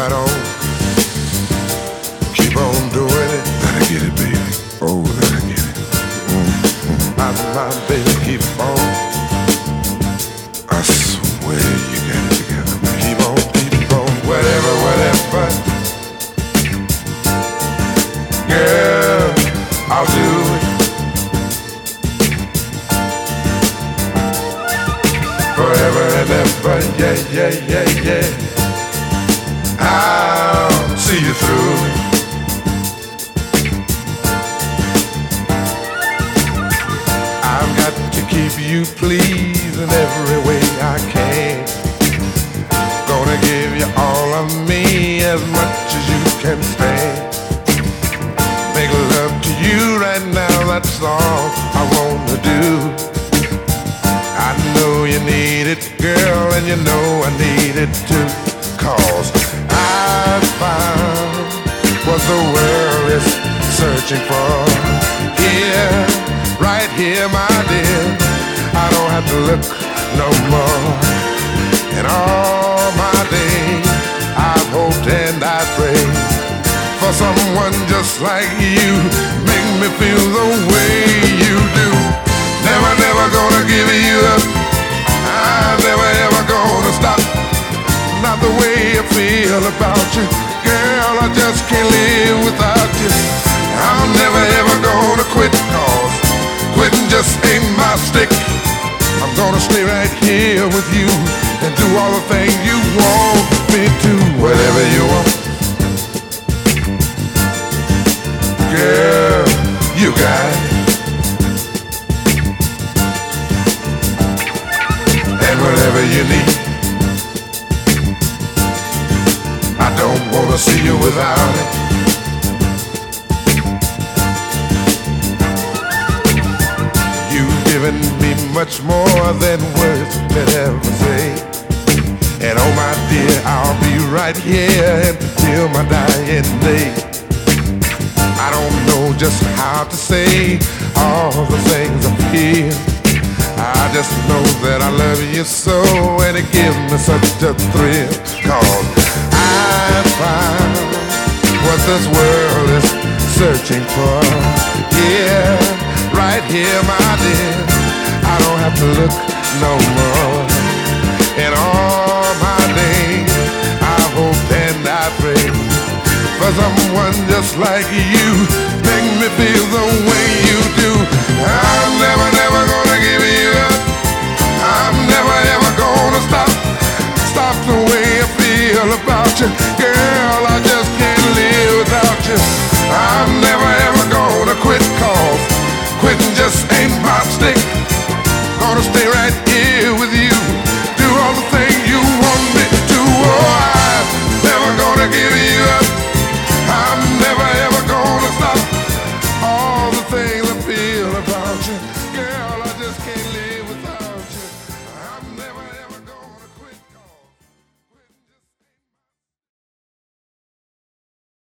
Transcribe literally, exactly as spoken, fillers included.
right on. Keep on doing it. Let her get it, baby. Oh, let her get it. Mm-hmm. My, my baby, keep on. I swear you got it together, man. Keep on, keep on, whatever, whatever. Girl, I'll do it. Forever and ever, yeah, yeah, yeah, yeah. I'll see you through. I've got to keep you pleased in every way I can. Gonna give you all of me as much as you can stand. Make love to you right now, that's all I wanna do. I know you need it, girl, and you know I need it too. Cause I found what the world is searching for. Here, right here, my dear, I don't have to look no more. In all my days, I've hoped and I prayed for someone just like you. Make me feel the way you do. Never, never gonna give you up. I'm never, ever gonna stop. Not the way I feel about you, girl, I just can't live without you. I'm never, ever gonna quit, cause quitting just ain't my stick. I'm gonna stay right here with you and do all the things you want me to. Whatever you want, girl, you got it. And whatever you need, I don't wanna see you without it. You've given me much more than words could ever say. And oh my dear, I'll be right here until my dying day. I don't know just how to say all the things I feel. I just know that I love you so, and it gives me such a thrill. Cause I found what this world is searching for. Yeah, right here, my dear, I don't have to look no more. In all my days, I hope and I pray for someone just like you. Make me feel the way you do. I'm never, never gonna give you up. I'm never, ever gonna stop. Stop the way I feel about you, girl, I just can't live without you. I'm never, ever gonna quit, cause quitting just ain't my stick. Gonna stay right here